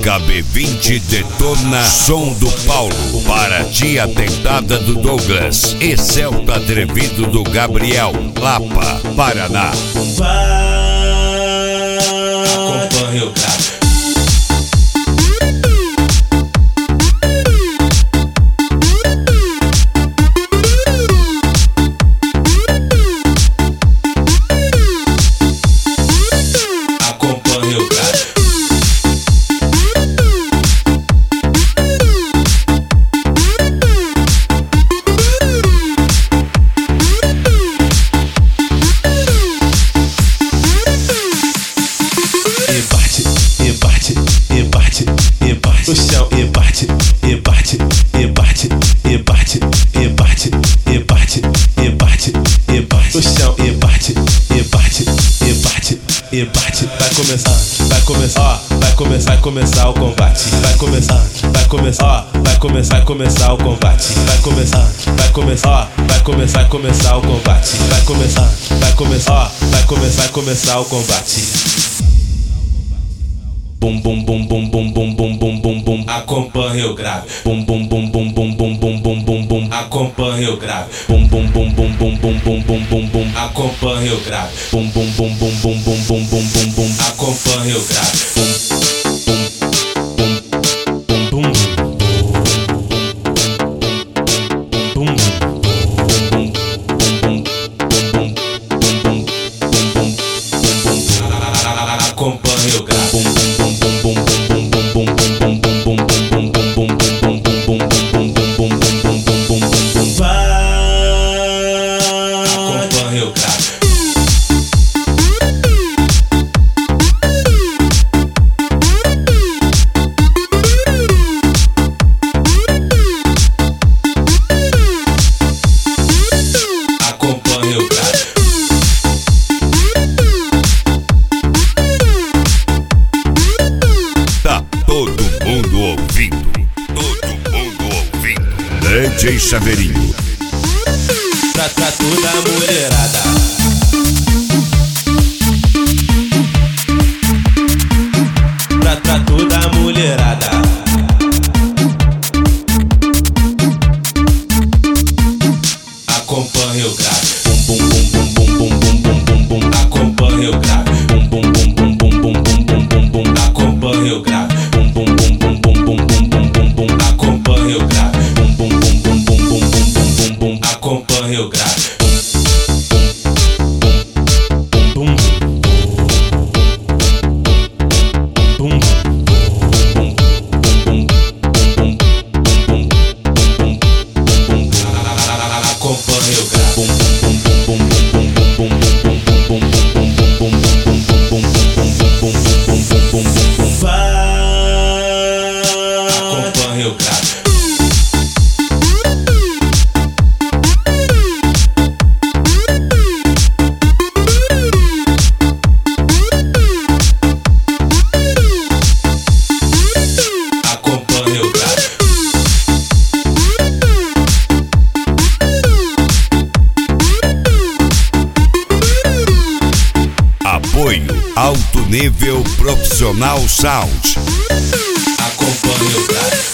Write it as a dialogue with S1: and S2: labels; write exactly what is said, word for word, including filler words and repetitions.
S1: H B vinte detona som do Paulo. Paraty Atentada do Douglas. E Celta Atrevido do Gabriel. Lapa, Paraná.
S2: Vai, acompanha o grave.
S3: No chão e bate, e bate, e bate, e bate, e bate, e bate, e bate, e bate. No chão e bate, e bate, e bate, e bate. Vai começar, vai começar, ó, vai começar, vai começar o combate. Vai começar, vai começar, ó, vai começar, vai começar o combate. Vai começar, vai começar, ó, vai começar, vai começar o combate. Vai começar, vai começar, ó, vai começar, vai começar o combate. Bum bum bum bum bum bum bum bum bum bum,
S2: acompanha o grave.
S3: Bum bum bum bum bum bum bum bum bum bum,
S2: acompanha o grave.
S3: Bum bum bum bum bum bum bum bum bum bum,
S2: acompanha o grave.
S3: Bum bum bum bum bum bum bum bum bum bum,
S2: acompanha o grave.
S3: Bum bum bum bum bum.
S2: Acompanha o grave.
S1: D J Chaveirinho.
S2: Pra, pra toda a mulherada. Pra, pra toda a mulherada. Acompanha o grave.
S3: Bum bum bum bum bum bum bum bum bum,
S2: acompanha o grave.
S3: Bum bum bum bum bum bum bum bum bum,
S2: acompanha o grave.
S3: Bum bum bum bum bum bum bum bum bum,
S2: acompanha o grave.
S3: Bum bum bum bum bum bum bum bum bum,
S2: acompanha o grave. Acompanha o grave. Acompanha o grave.
S1: Apoio Alto Nível Profissional Sound.
S2: Acompanha o grave.